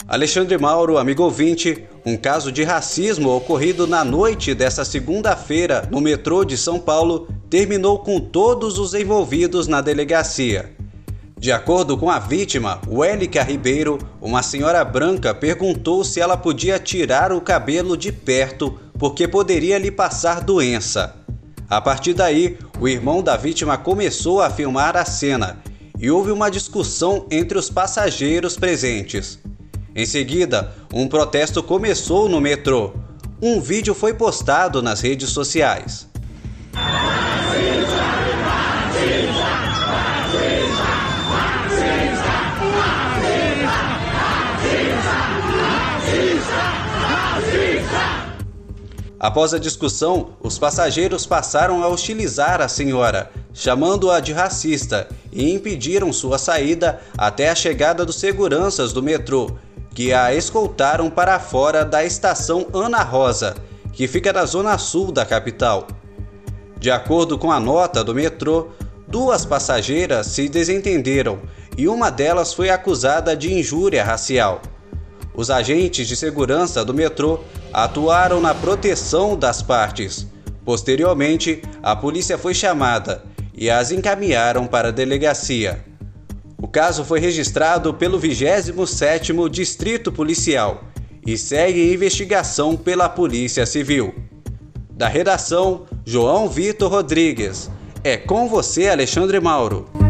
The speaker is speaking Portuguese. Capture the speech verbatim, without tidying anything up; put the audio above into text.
Alexandre Mauro, amigo ouvinte, um caso de racismo ocorrido na noite desta segunda-feira no metrô de São Paulo terminou com todos os envolvidos na delegacia. De acordo com a vítima, Wélica Ribeiro, uma senhora branca perguntou se ela podia tirar o cabelo de perto porque poderia lhe passar doença. A partir daí, o irmão da vítima começou a filmar a cena e houve uma discussão entre os passageiros presentes. Em seguida, um protesto começou no metrô. Um vídeo foi postado nas redes sociais. Após a discussão, os passageiros passaram a hostilizar a senhora, chamando-a de racista, e impediram sua saída até a chegada dos seguranças do metrô, que a escoltaram para fora da estação Ana Rosa, que fica na zona sul da capital. De acordo com a nota do metrô, duas passageiras se desentenderam e uma delas foi acusada de injúria racial. Os agentes de segurança do metrô atuaram na proteção das partes. Posteriormente, a polícia foi chamada e as encaminharam para a delegacia. O caso foi registrado pelo vigésimo sétimo Distrito Policial e segue em investigação pela Polícia Civil. Da redação, João Vitor Rodrigues. É com você, Alexandre Mauro.